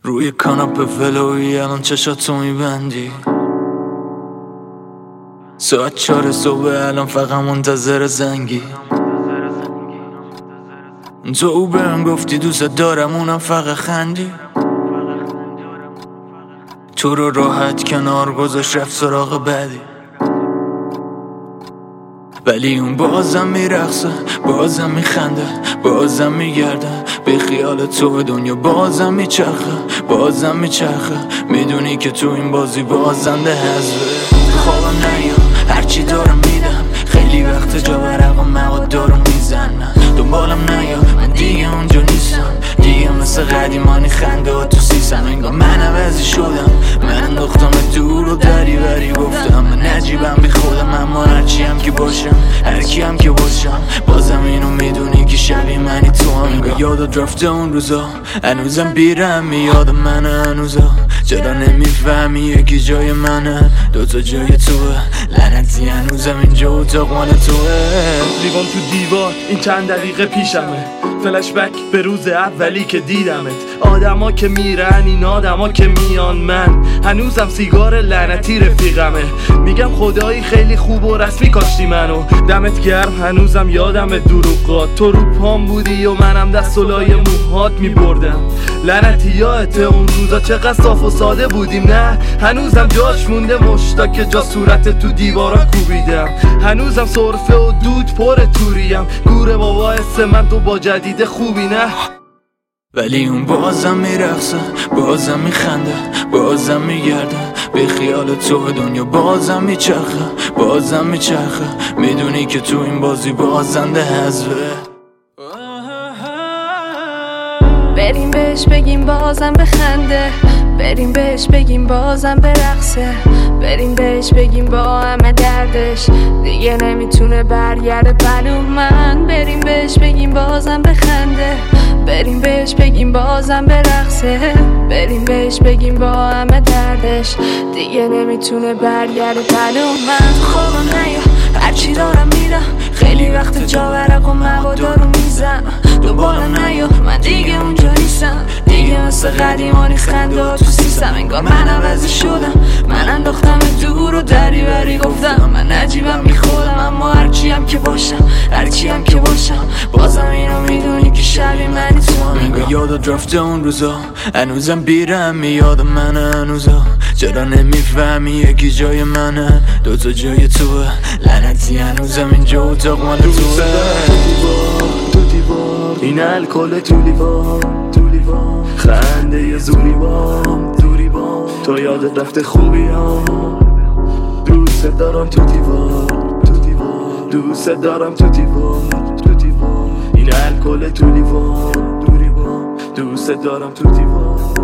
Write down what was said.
روی کاناپه ولویی الان چشاتو میبندی. ساعت 4 صبح الان فقط منتظر زنگی. تو بهم گفتی دوست دارم اونم فقط خندی. تو رو راحت کنار گذاشت رفت سراغ بعدی. ولی اون بازم میرقصه، بازم میخنده، بازم میگرده به خیال تو دنیا بازم میچرخه، بازم میچرخه. میدونی که تو این بازی بازنده حذفه. خوابم نیا هرچی دارم میدم، خیلی وقت جا برقم مواد دارم میزنم. دنبالم نیا من دیگه اونجا نیستم، دیگه مثل قدیمانی خنده ها تو سیسم. انگار من عوضی شدم، من انداختم دور و دری بری گفتم. من نجیبم بی خودم، اما هرچی هم که باشم، هرکی هم که باشم، بازم اینو میدونی که شبیه منی تو هم. انگار یادت رفته اون روزا، هنوزم بیرم یاد منه هنوزا. چرا نمیفهمی یکی جای منه، دوتا جای توه، لعنتی هنوزم اینجا اتاق مال توه. لیوان تو دیوار این چند دقیقه پیشمه، فلشبک به روز اولی که دیدمت. آدما که میرن این آدما که میان، من هنوزم سیگار لعنتی رفیقمه. میگم خدایی خیلی خوب و رسمی کاشتی منو، دمت گرم هنوزم یادم دروغات. تو رو پام بودی و منم دست و لای موهات میبردم. لعنتی یادت اون روزا چقدر صاف و ساده بودیم؟ نه هنوزم جاش مونده مشتا که جا صورت تو دیوارا کوبیدم. هنوزم سرفه و دود پر توریم، گوره بابا اسم من تو با جدید خوبی نه. ولی اون بازم میرقصه، بازم میخنده، بازم میگرده به خیال تو دنیا بازم میچرخه، بازم میچرخه. میدونی که تو این بازی بازنده حذفه. بریم بهش بگیم بازم بخنده، بریم بهش بگیم بازم برقصه، بریم بهش بگیم با همه دردش دیگه نمیتونه برگرده پلو من. بریم بهش بگیم بازم بخنده، بریم بهش بگیم بازم برقصه، بریم بهش بگیم با همه دردش دیگه نمیتونه برگرده پلو من. خوابم نیا هرچی دارم میرم، خیلی وقت جا برق و مواد رو میزنم. دنبالم نیا من دیگه اونجا نیستم، دیگه مثل قدیمانی خنده ها تو سیسم. انگار من عوضی شدم، من انداختم دور و دری بری گفتم. من نجیبم بی خودم، اما هرچی هم که باشم، هرچی هم که باشم، بازم اینو میدونی که شبیه منی تو هم. انگار یادت رفته اون روزا، هنوزم بیرم یاد منه هنوزا. چرا نمیفهمی یکی جای منه، دوتا جای توه، لعنتی هنوزم اینجا اتاق مال توه. تو دیوار این الکل تو لیوان، خنده یه زوری بام تو یادت رفته خوبی ها. دوست دارم تو دیوار، دوست دارم تو دیوار، این الکل تو لیوان، دوست دارم تو دیوار.